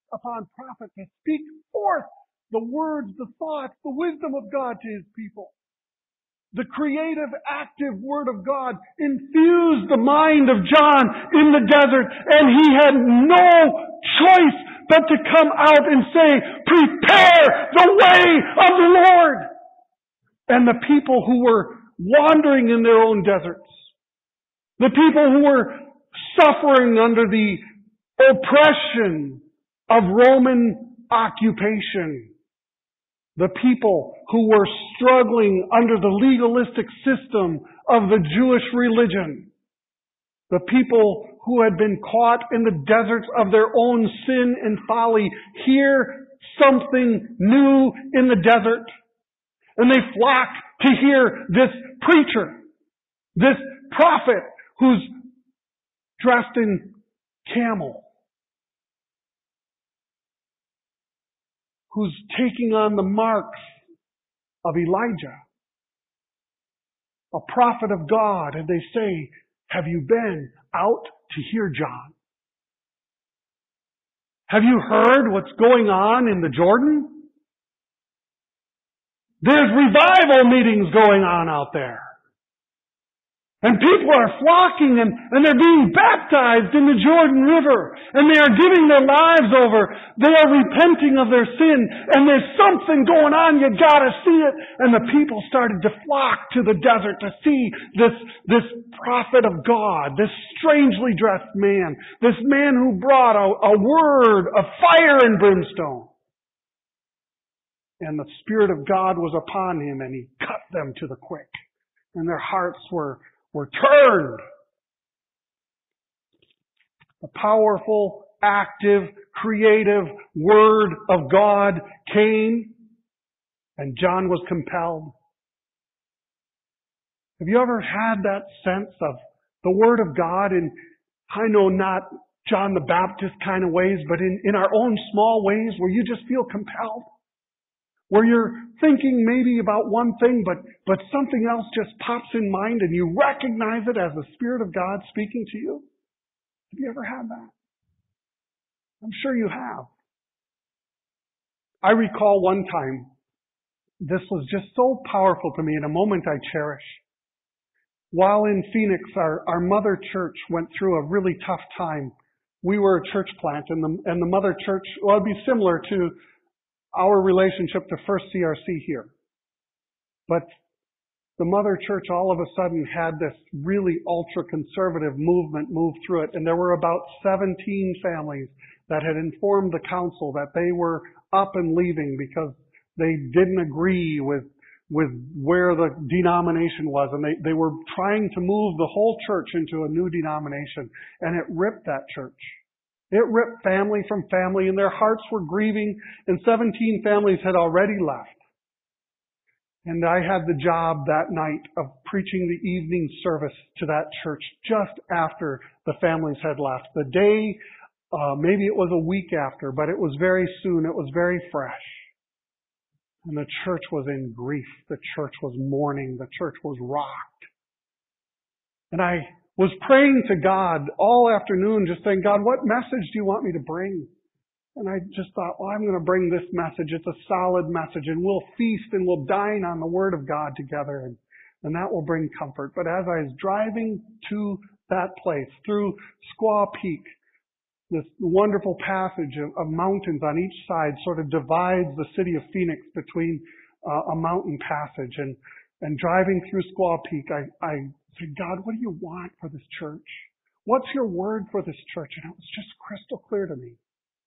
upon prophet to speak forth the words, the thoughts, the wisdom of God to His people. The creative, active Word of God infused the mind of John in the desert, and he had no choice but to come out and say, "Prepare the way of the Lord." And the people who were wandering in their own deserts, the people who were suffering under the oppression of Roman occupation, the people who were struggling under the legalistic system of the Jewish religion, the people who had been caught in the deserts of their own sin and folly, hear something new in the desert. And they flock to hear this preacher, this prophet who's dressed in camel, who's taking on the marks of Elijah, a prophet of God. And they say, "Have you been out to hear John? Have you heard what's going on in the Jordan? There's revival meetings going on out there. And people are flocking and they're being baptized in the Jordan River. And they are giving their lives over. They are repenting of their sin. And there's something going on. You gotta see it." And the people started to flock to the desert to see this prophet of God, this strangely dressed man, this man who brought a word of fire and brimstone. And the Spirit of God was upon him, and He cut them to the quick. And their hearts were turned. The powerful, active, creative Word of God came, and John was compelled. Have you ever had that sense of the Word of God in, I know not John the Baptist kind of ways, but in our own small ways where you just feel compelled? Where you're thinking maybe about one thing, but something else just pops in mind and you recognize it as the Spirit of God speaking to you? Have you ever had that? I'm sure you have. I recall one time, this was just so powerful to me, in a moment I cherish. While in Phoenix, our mother church went through a really tough time. We were a church plant, and the mother church, well, it'd be similar to our relationship to First CRC here. But the mother church all of a sudden had this really ultra-conservative movement move through it. And there were about 17 families that had informed the council that they were up and leaving because they didn't agree with where the denomination was. And they were trying to move the whole church into a new denomination. And it ripped that church. It ripped family from family, and their hearts were grieving, and 17 families had already left. And I had the job that night of preaching the evening service to that church just after the families had left. The day, maybe it was a week after, but it was very soon. It was very fresh. And the church was in grief. The church was mourning. The church was rocked. And I was praying to God all afternoon, just saying, "God, what message do you want me to bring?" And I just thought, well, I'm going to bring this message. It's a solid message, and we'll feast and we'll dine on the Word of God together, and that will bring comfort. But as I was driving to that place, through Squaw Peak, this wonderful passage of mountains on each side sort of divides the city of Phoenix between a mountain passage. And driving through Squaw Peak, I said, "God, what do you want for this church? What's your word for this church?" And it was just crystal clear to me.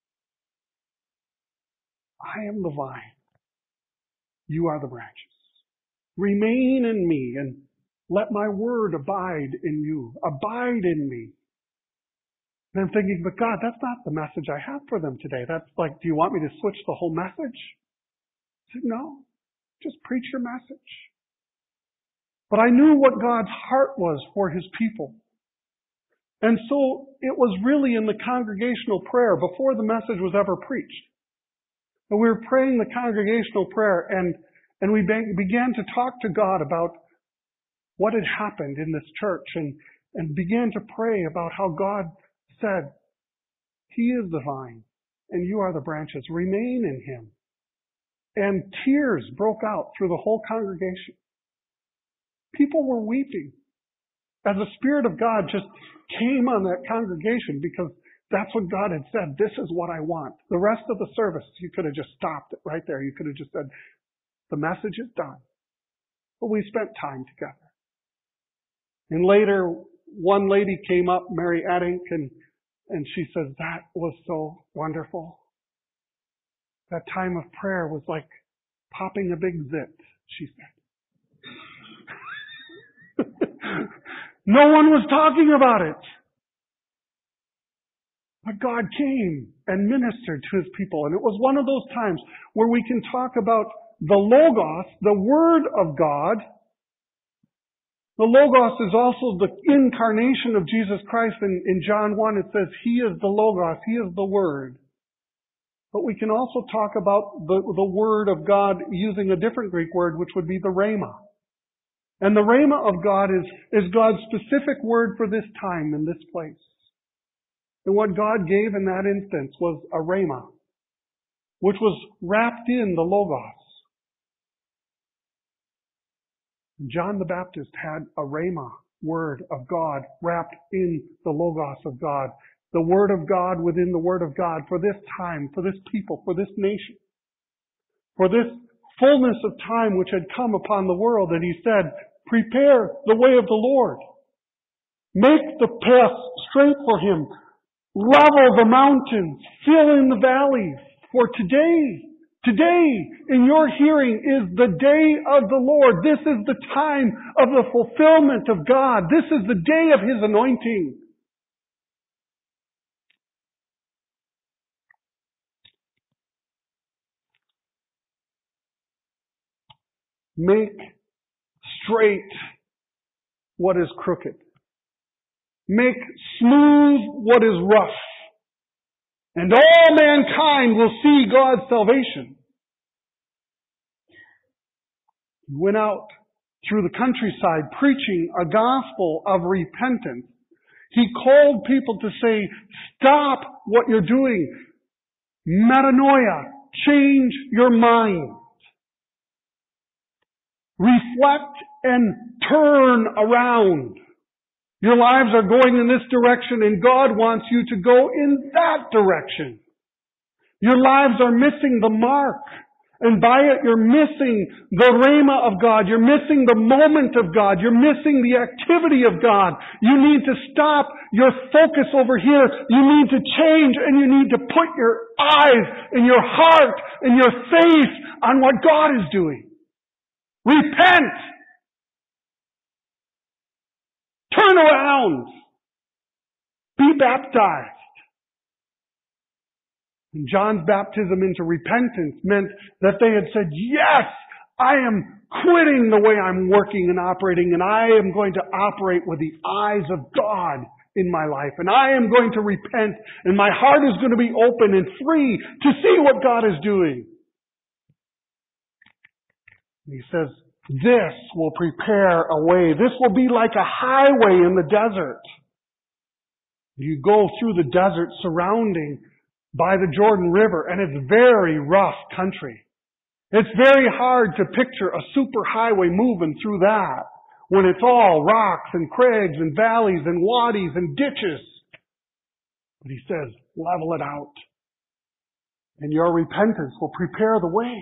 I am the vine. You are the branches. Remain in me and let my word abide in you. Abide in me. And I'm thinking, but God, that's not the message I have for them today. That's like, do you want me to switch the whole message? I said, no, just preach your message. But I knew what God's heart was for His people. And so it was really in the congregational prayer before the message was ever preached. And we were praying the congregational prayer and we began to talk to God about what had happened in this church and began to pray about how God said, He is the vine and you are the branches. Remain in Him. And tears broke out through the whole congregation. People were weeping as the Spirit of God just came on that congregation, because that's what God had said. This is what I want. The rest of the service, you could have just stopped it right there. You could have just said, the message is done. But we spent time together. And later, one lady came up, Mary Eddink, and she says, that was so wonderful. That time of prayer was like popping a big zit, she said. No one was talking about it. But God came and ministered to His people. And it was one of those times where we can talk about the Logos, the Word of God. The Logos is also the incarnation of Jesus Christ. In John 1 it says, He is the Logos, He is the Word. But we can also talk about the Word of God using a different Greek word, which would be the Rhema. And the Rhema of God is God's specific word for this time and this place. And what God gave in that instance was a Rhema, which was wrapped in the Logos. John the Baptist had a Rhema, word of God, wrapped in the Logos of God. The Word of God within the Word of God for this time, for this people, for this nation. For this fullness of time which had come upon the world. And He said, prepare the way of the Lord. Make the path straight for Him. Level the mountains. Fill in the valleys. For today in your hearing is the day of the Lord. This is the time of the fulfillment of God. This is the day of His anointing. Make straight what is crooked. Make smooth what is rough. And all mankind will see God's salvation. He went out through the countryside preaching a gospel of repentance. He called people to say, stop what you're doing. Metanoia. Change your mind. Reflect and turn around. Your lives are going in this direction and God wants you to go in that direction. Your lives are missing the mark. And by it you're missing the Rhema of God. You're missing the moment of God. You're missing the activity of God. You need to stop your focus over here. You need to change and you need to put your eyes and your heart and your faith on what God is doing. Repent! Turn around! Be baptized! And John's baptism into repentance meant that they had said, yes, I am quitting the way I'm working and operating, and I am going to operate with the eyes of God in my life. And I am going to repent, and my heart is going to be open and free to see what God is doing. And He says, this will prepare a way. This will be like a highway in the desert. You go through the desert surrounding by the Jordan River, and it's very rough country. It's very hard to picture a super highway moving through that when it's all rocks and crags and valleys and wadis and ditches. But He says, level it out. And your repentance will prepare the way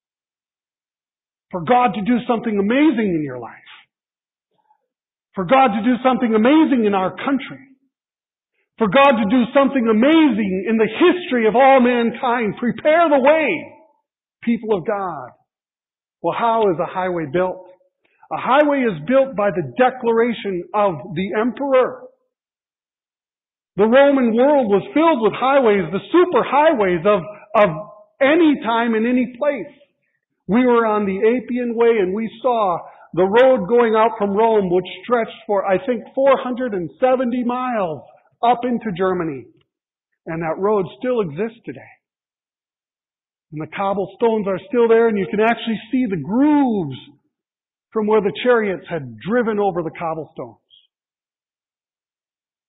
for God to do something amazing in your life. For God to do something amazing in our country. For God to do something amazing in the history of all mankind. Prepare the way, people of God. Well, how is a highway built? A highway is built by the declaration of the emperor. The Roman world was filled with highways, the super highways of any time and any place. We were on the Appian Way and we saw the road going out from Rome, which stretched for, I think, 470 miles up into Germany. And that road still exists today. And the cobblestones are still there, and you can actually see the grooves from where the chariots had driven over the cobblestones.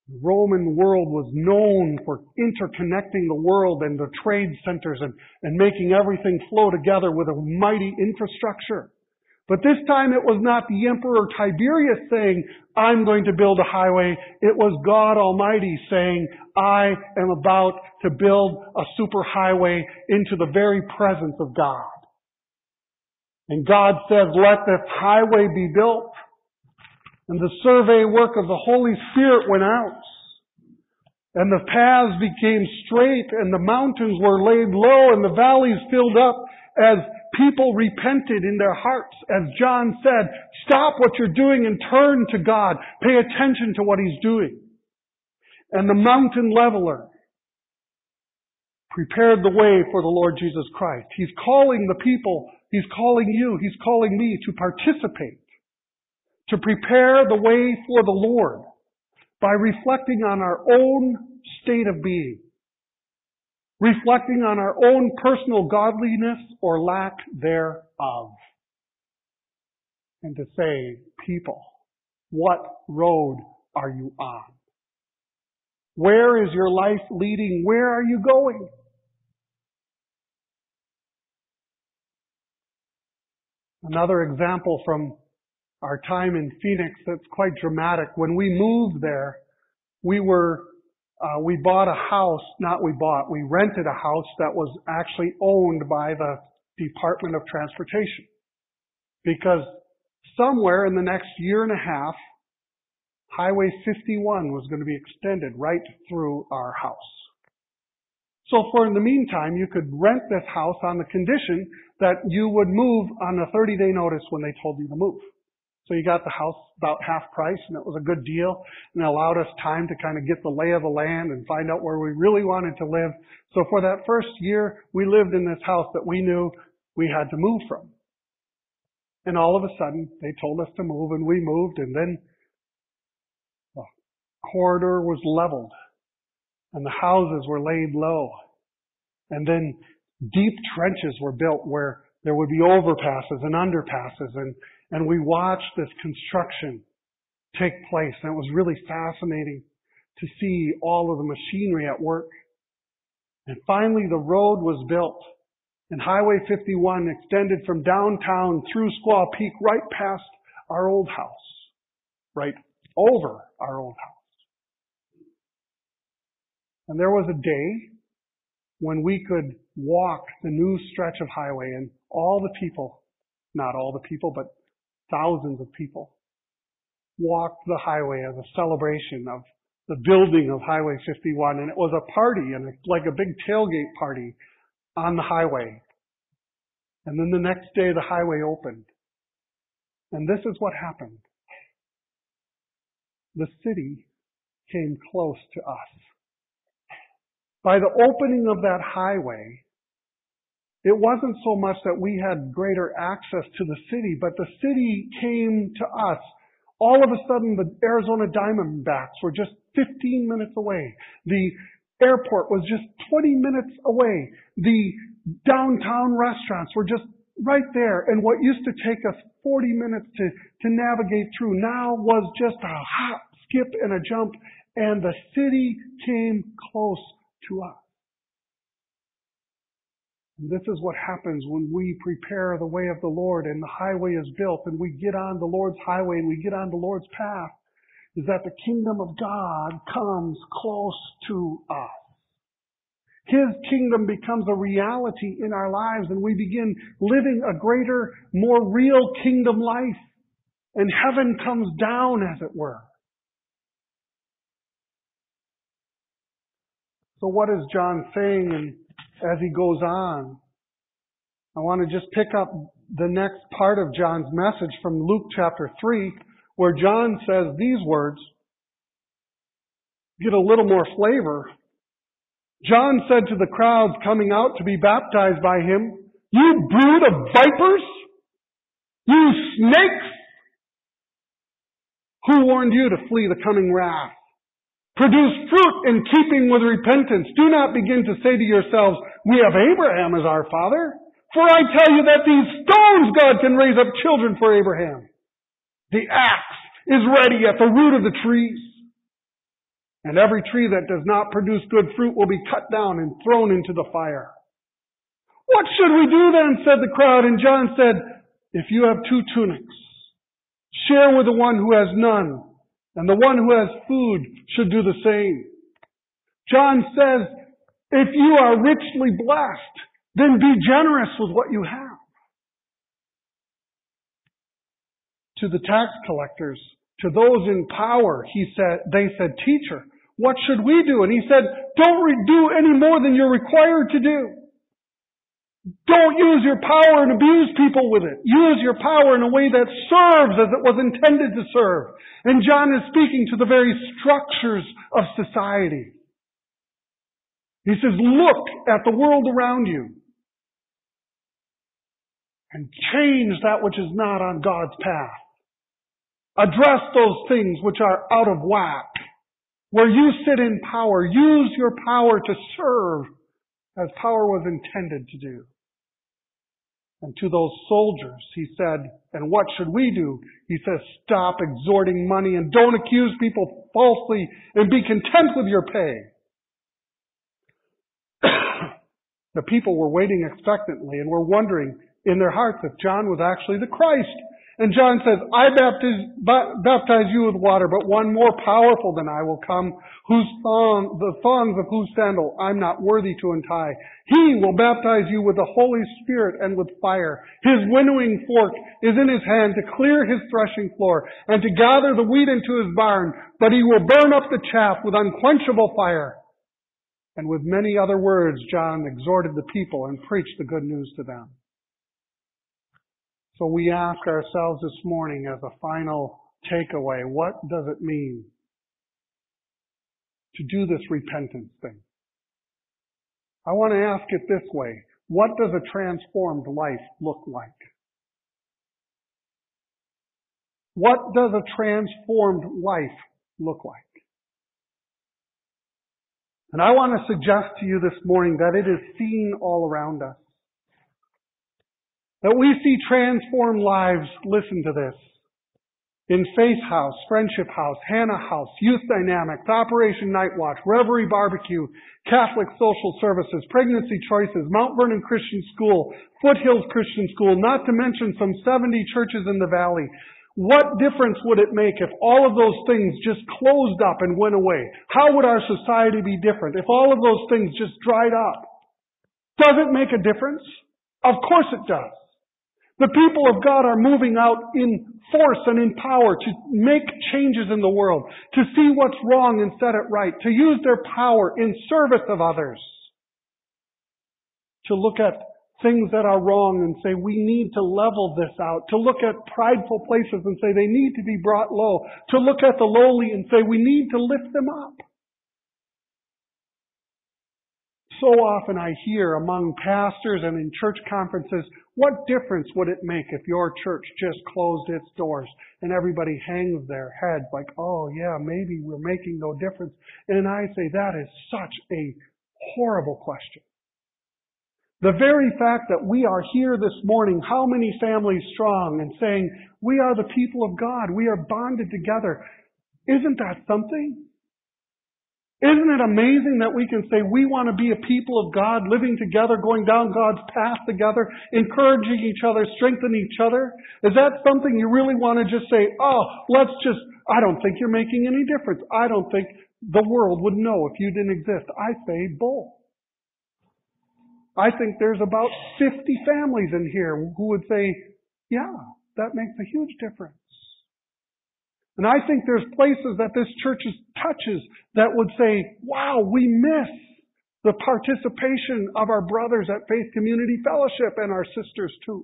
The Roman world was known for interconnecting the world and the trade centers and making everything flow together with a mighty infrastructure. But this time it was not the Emperor Tiberius saying, I'm going to build a highway. It was God Almighty saying, I am about to build a superhighway into the very presence of God. And God says, let this highway be built. And the survey work of the Holy Spirit went out. And the paths became straight, and the mountains were laid low, and the valleys filled up as people repented in their hearts. As John said, stop what you're doing and turn to God. Pay attention to what He's doing. And the mountain leveler prepared the way for the Lord Jesus Christ. He's calling the people, He's calling you, He's calling me to participate, to prepare the way for the Lord by reflecting on our own state of being, reflecting on our own personal godliness or lack thereof, and to say, people, what road are you on? Where is your life leading? Where are you going? Another example from our time in Phoenix that's quite dramatic. When we moved there, we rented a house that was actually owned by the Department of Transportation. Because somewhere in the next year and a half, Highway 51 was going to be extended right through our house. So in the meantime, you could rent this house on the condition that you would move on a 30-day notice when they told you to move. So you got the house about half price, and it was a good deal, and it allowed us time to kind of get the lay of the land and find out where we really wanted to live. So for that first year, we lived in this house that we knew we had to move from. And all of a sudden, they told us to move, and we moved, and then the corridor was leveled, and the houses were laid low. And then deep trenches were built where there would be overpasses and underpasses, and we watched this construction take place, and it was really fascinating to see all of the machinery at work. And finally the road was built, and Highway 51 extended from downtown through Squaw Peak right past our old house, right over our old house. And there was a day when we could walk the new stretch of highway, and all the people, not all the people, but thousands of people, walked the highway as a celebration of the building of Highway 51. And it was a party, and like a big tailgate party on the highway. And then the next day the highway opened. And this is what happened. The city came close to us. By the opening of that highway, it wasn't so much that we had greater access to the city, but the city came to us. All of a sudden, the Arizona Diamondbacks were just 15 minutes away. The airport was just 20 minutes away. The downtown restaurants were just right there. And what used to take us 40 minutes to navigate through now was just a hop, skip, and a jump. And the city came close to us. And this is what happens when we prepare the way of the Lord and the highway is built and we get on the Lord's highway and we get on the Lord's path, is that the kingdom of God comes close to us. His kingdom becomes a reality in our lives, and we begin living a greater, more real kingdom life. And heaven comes down, as it were. So what is John saying? And as he goes on, I want to just pick up the next part of John's message from Luke chapter 3, where John says these words. Get a little more flavor. John said to the crowds coming out to be baptized by him, "You brood of vipers! You snakes! Who warned you to flee the coming wrath? Produce fruit in keeping with repentance. Do not begin to say to yourselves, 'We have Abraham as our father.' For I tell you that these stones God can raise up children for Abraham. The axe is ready at the root of the trees. and every tree that does not produce good fruit will be cut down and thrown into the fire." "What should we do then?" said the crowd. And John said, "If you have 2 tunics, share with the one who has none, and the one who has food should do the same." John says, if you are richly blessed, then be generous with what you have. To the tax collectors, to those in power, they said, "Teacher, what should we do?" And he said, "Don't do any more than you're required to do. Don't use your power and abuse people with it. Use your power in a way that serves as it was intended to serve." And John is speaking to the very structures of society. He says, look at the world around you and change that which is not on God's path. Address those things which are out of whack. Where you sit in power, use your power to serve as power was intended to do. And to those soldiers, he said, and what should we do? He says, stop extorting money and don't accuse people falsely and be content with your pay. The people were waiting expectantly and were wondering in their hearts if John was actually the Christ. And John says, "I baptize you with water, but one more powerful than I will come, the thongs of whose sandal I'm not worthy to untie. He will baptize you with the Holy Spirit and with fire. His winnowing fork is in his hand to clear his threshing floor and to gather the wheat into his barn, but he will burn up the chaff with unquenchable fire." And with many other words, John exhorted the people and preached the good news to them. So we ask ourselves this morning as a final takeaway, what does it mean to do this repentance thing? I want to ask it this way. What does a transformed life look like? What does a transformed life look like? And I want to suggest to you this morning that it is seen all around us. That we see transformed lives, listen to this, in Faith House, Friendship House, Hannah House, Youth Dynamics, Operation Night Watch, Reverie Barbecue, Catholic Social Services, Pregnancy Choices, Mount Vernon Christian School, Foothills Christian School, not to mention some 70 churches in the valley. What difference would it make if all of those things just closed up and went away? How would our society be different if all of those things just dried up? Does it make a difference? Of course it does. The people of God are moving out in force and in power to make changes in the world, to see what's wrong and set it right, to use their power in service of others, to look at things that are wrong and say we need to level this out, to look at prideful places and say they need to be brought low, to look at the lowly and say we need to lift them up. So often I hear among pastors and in church conferences, what difference would it make if your church just closed its doors and everybody hangs their heads like, oh yeah, maybe we're making no difference. And I say that is such a horrible question. The very fact that we are here this morning, how many families strong, and saying, we are the people of God, we are bonded together, isn't that something? Isn't it amazing that we can say we want to be a people of God, living together, going down God's path together, encouraging each other, strengthening each other? Is that something you really want to just say, I don't think you're making any difference. I don't think the world would know if you didn't exist. I say bull. I think there's about 50 families in here who would say, yeah, that makes a huge difference. And I think there's places that this church touches that would say, wow, we miss the participation of our brothers at Faith Community Fellowship and our sisters too.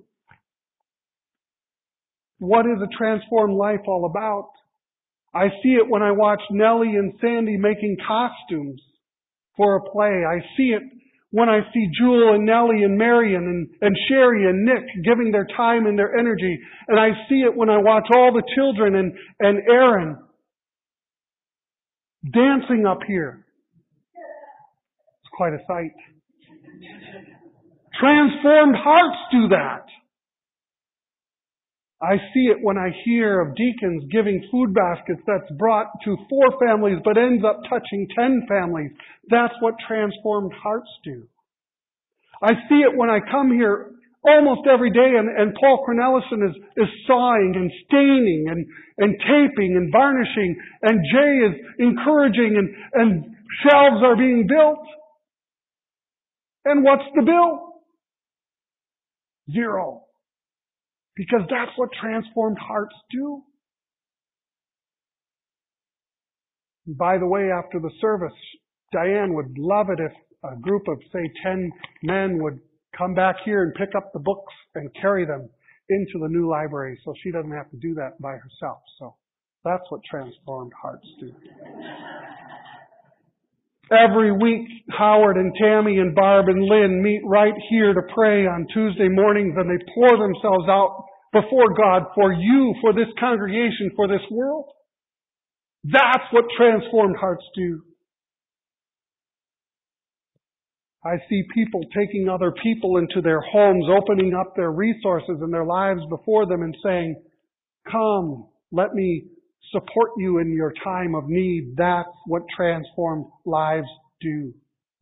What is a transformed life all about? I see it when I watch Nellie and Sandy making costumes for a play. I see it when I see Jewel and Nellie and Marion and Sherry and Nick giving their time and their energy. And I see it when I watch all the children and Aaron dancing up here. It's quite a sight. Transformed hearts do that. I see it when I hear of deacons giving food baskets that's brought to 4 families but ends up touching 10 families. That's what transformed hearts do. I see it when I come here almost every day and Paul Cornelison is sawing and staining and taping and varnishing, and Jay is encouraging and shelves are being built. And what's the bill? 0. Because that's what transformed hearts do. And by the way, after the service, Diane would love it if a group of, say, 10 men would come back here and pick up the books and carry them into the new library so she doesn't have to do that by herself. So that's what transformed hearts do. Every week, Howard and Tammy and Barb and Lynn meet right here to pray on Tuesday mornings, and they pour themselves out before God for you, for this congregation, for this world. That's what transformed hearts do. I see people taking other people into their homes, opening up their resources and their lives before them and saying, "Come, let me support you in your time of need." That's what transformed lives do.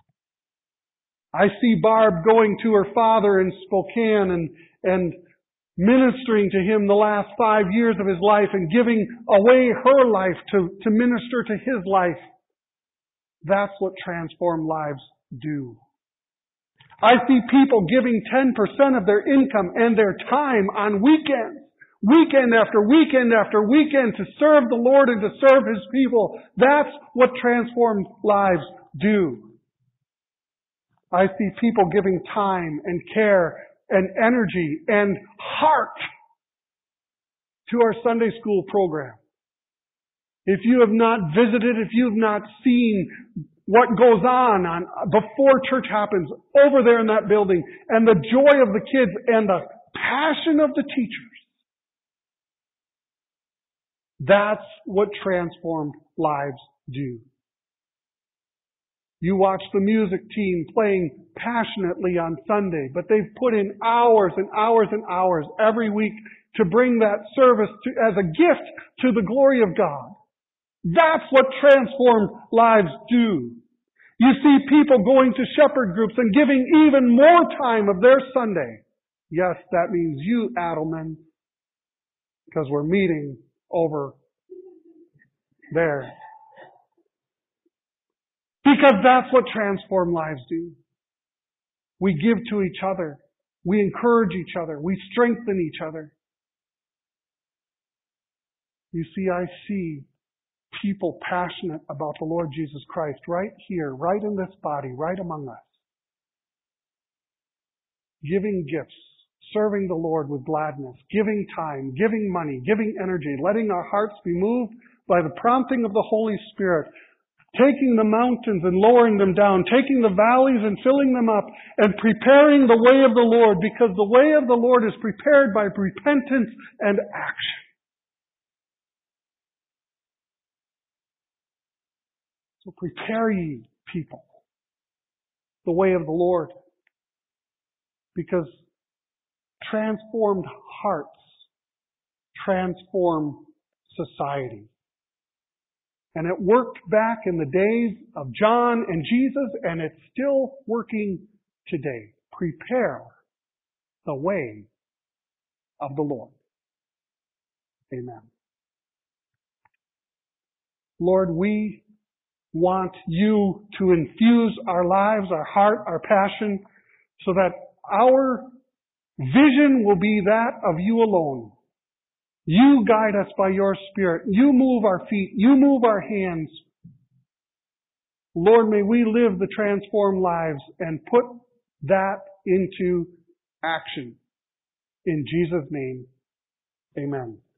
I see Barb going to her father in Spokane and ministering to him the last 5 years of his life and giving away her life to minister to his life. That's what transformed lives do. I see people giving 10% of their income and their time on weekends, weekend after weekend after weekend, to serve the Lord and to serve His people. That's what transformed lives do. I see people giving time and care and energy and heart to our Sunday school program. If you have not visited, if you have not seen what goes on before church happens over there in that building, and the joy of the kids and the passion of the teachers, that's what transformed lives do. You watch the music team playing passionately on Sunday, but they've put in hours and hours and hours every week to bring that service as a gift to the glory of God. That's what transformed lives do. You see people going to shepherd groups and giving even more time of their Sunday. Yes, that means you, Adelman, because we're meeting over there. Because that's what transformed lives do. We give to each other. We encourage each other. We strengthen each other. You see, I see people passionate about the Lord Jesus Christ right here, right in this body, right among us. Giving gifts, serving the Lord with gladness, giving time, giving money, giving energy, letting our hearts be moved by the prompting of the Holy Spirit, taking the mountains and lowering them down, taking the valleys and filling them up, and preparing the way of the Lord, because the way of the Lord is prepared by repentance and action. So prepare ye, people, the way of the Lord, because transformed hearts transform society. And it worked back in the days of John and Jesus, and it's still working today. Prepare the way of the Lord. Amen. Lord, we want you to infuse our lives, our heart, our passion, so that our vision will be that of you alone. You guide us by your Spirit. You move our feet. You move our hands. Lord, may we live the transformed lives and put that into action. In Jesus' name, amen.